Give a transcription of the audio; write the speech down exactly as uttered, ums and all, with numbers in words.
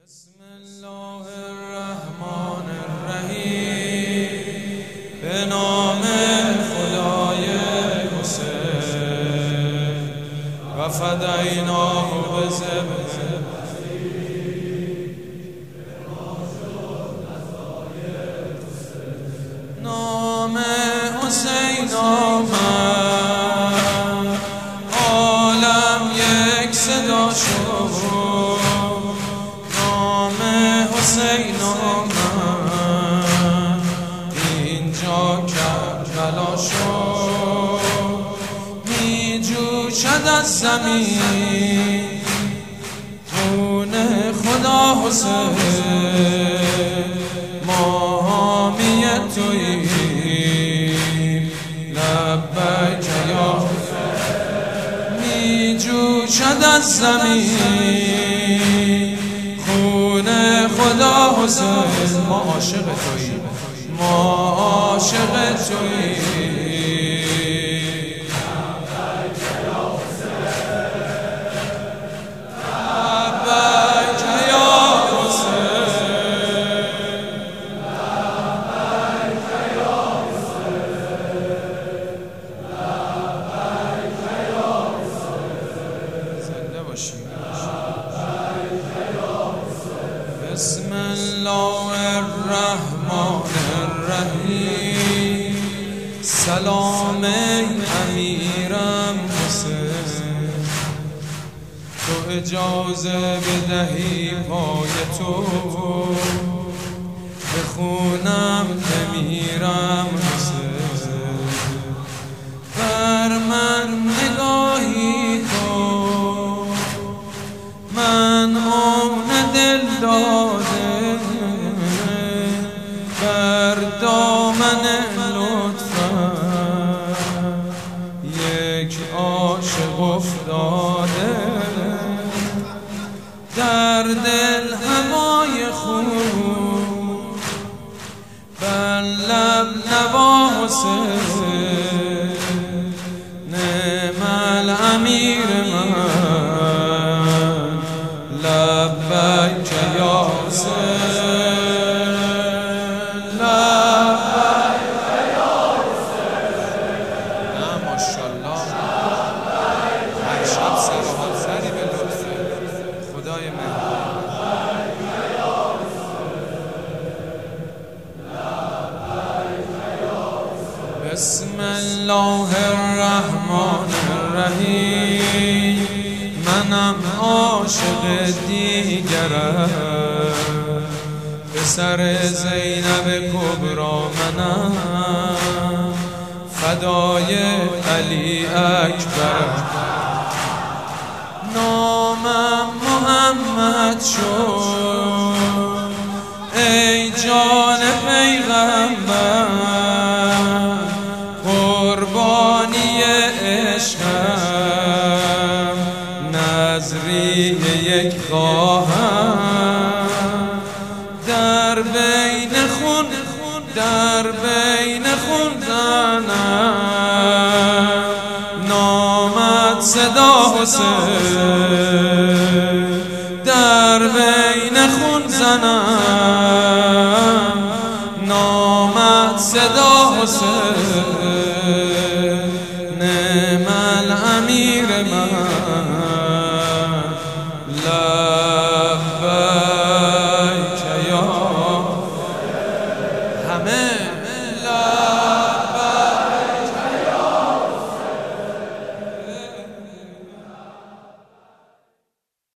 بسم الله الرحمن الرحیم. به نام خدای حسین و فدیناه بذبح. نام حسین آمد، عالم یک صدا شد. نام حسین آمد، اینجا کربلا شد. می جوشد از زمین خون خدا حسین. ما حامی توییم، لبیک یا حسین. می جوشد از زمین خون خدا حسین. ما عاشق توییم، ما عاشق توییم. بسم الله الرحمن الرحیم. سلام امیرم حسین، تو اجازه بدهی پای تو بخونم بمیرم حسین. بر من نگاهی کن، من آن دل داده بر دامن لطفم یک عاشق افتاده. در دل هوای خون بر لب نوا حسین. نعم الامیر من، لبیک یا حسین، لبیک یا حسین. نه ماشاءالله، هر شب سراحت سری به لطف خدای مهربان. بسم الله الرحمن الرحیم. منم عاشق دیگرم، پسر زینب کبرا منم، فدای علی اکبر. نامم محمد شد ای جان پیغمبر. قربانی عشقم، نظری یک خواهم. در بین خون، در بین خون زنم، نامت صدا حسین. در بین خون زنم، نامت صدا حسین.